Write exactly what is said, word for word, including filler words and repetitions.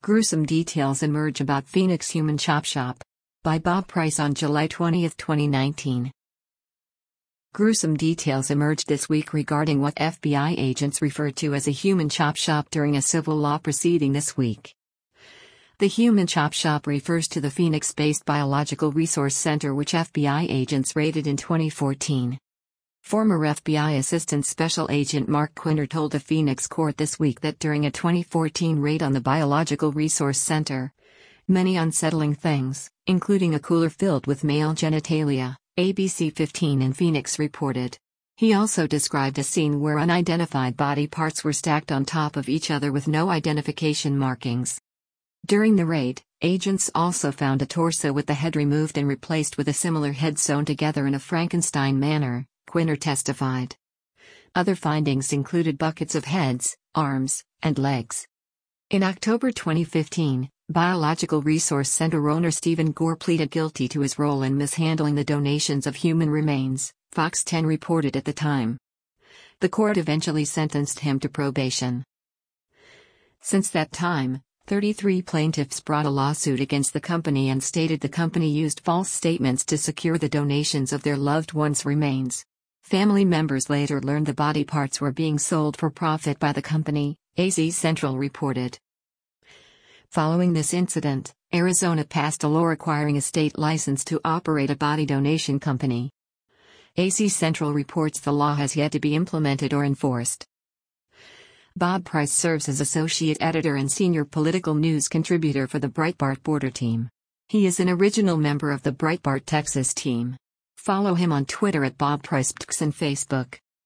Gruesome details emerge about Phoenix human chop shop. By Bob Price on July twentieth, twenty nineteen. Gruesome details emerged this week regarding what F B I agents referred to as a human chop shop during a civil law proceeding this week. The human chop shop refers to the Phoenix-based Biological Resource Center which F B I agents raided in twenty fourteen. Former F B I Assistant Special Agent Mark Quinter told a Phoenix court this week that during a twenty fourteen raid on the Biological Resource Center, many unsettling things, including a cooler filled with male genitalia, A B C fifteen in Phoenix reported. He also described a scene where unidentified body parts were stacked on top of each other with no identification markings. During the raid, agents also found a torso with the head removed and replaced with a similar head sewn together in a Frankenstein manner, Quinter testified. Other findings included buckets of heads, arms, and legs. In October twenty fifteen, Biological Resource Center owner Stephen Gore pleaded guilty to his role in mishandling the donations of human remains, Fox ten reported at the time. The court eventually sentenced him to probation. Since that time, thirty-three plaintiffs brought a lawsuit against the company and stated the company used false statements to secure the donations of their loved ones' remains. Family members later learned the body parts were being sold for profit by the company, A Z Central reported. Following this incident, Arizona passed a law requiring a state license to operate a body donation company. A Z Central reports the law has yet to be implemented or enforced. Bob Price serves as associate editor and senior political news contributor for the Breitbart Border Team. He is an original member of the Breitbart Texas team. Follow him on Twitter at Bob Price and Facebook.